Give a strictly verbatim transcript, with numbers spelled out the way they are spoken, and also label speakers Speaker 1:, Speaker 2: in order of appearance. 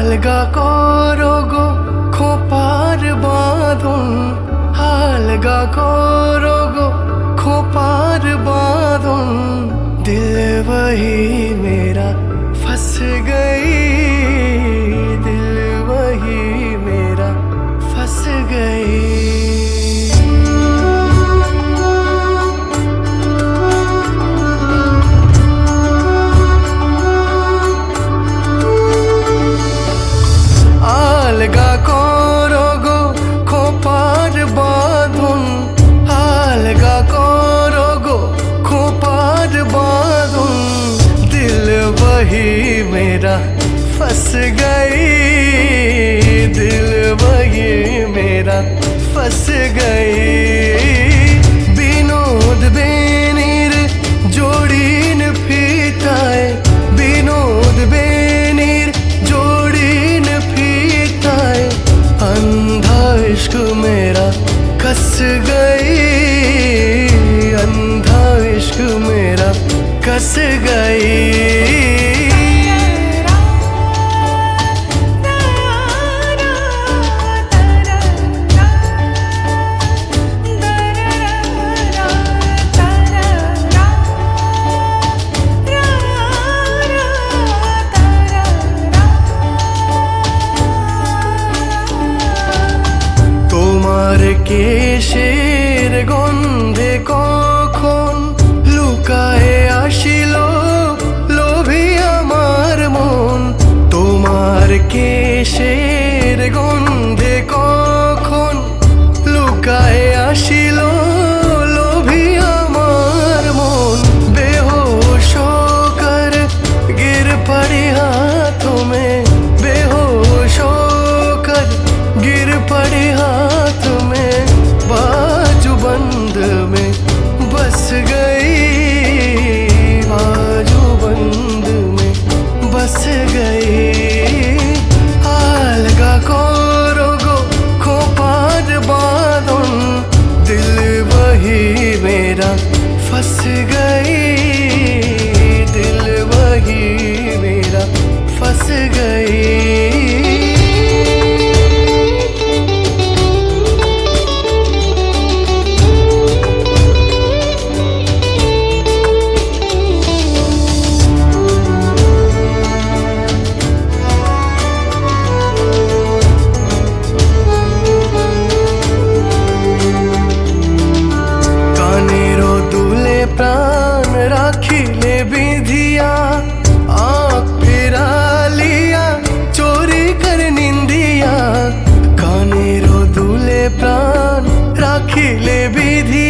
Speaker 1: আলগা করো গো খোপার বাঁধন, আলগা করো গো খোপার বাঁধন। दिल वही मेरा फंस गई, दिल वही मेरा फंस गई। আলগা করো গো খোপার বাঁধন, আলগা করো গো খোপার বাঁধন। दिल वही मेरा फंस गई, दिल वही मेरा फंस गई। বিনোদ বেনির জড়িন ফিতায়, বিনোদ বেনির জড়িন ফিতায়। अंधा इश्क मेरा कस गई, अंधा इश्क मेरा कस गई। তোমার কেশের গন্ধে কখন লুকায়ে আসিল লোভী আমার মন। তোমার কেশের গন্ধে কখন লুকায়ে আসিল লোভী আমার মন। বেहोश होकर गिर पड़ी हाथों में, बेहोश होकर गिर पड़ी हाथों में। बाजूबंद में बस गई, बाजूबंद में बस गई। আলগা করো গো খোপার বাঁধন, दिल वही मेरा फंस गई, दिल वही मेरा फंस गई। प्राण राखिले बिधिया, आँख फिरा लिया चोरी कर निंदिया। कानेरो दूले प्राण राखिले बिधिया।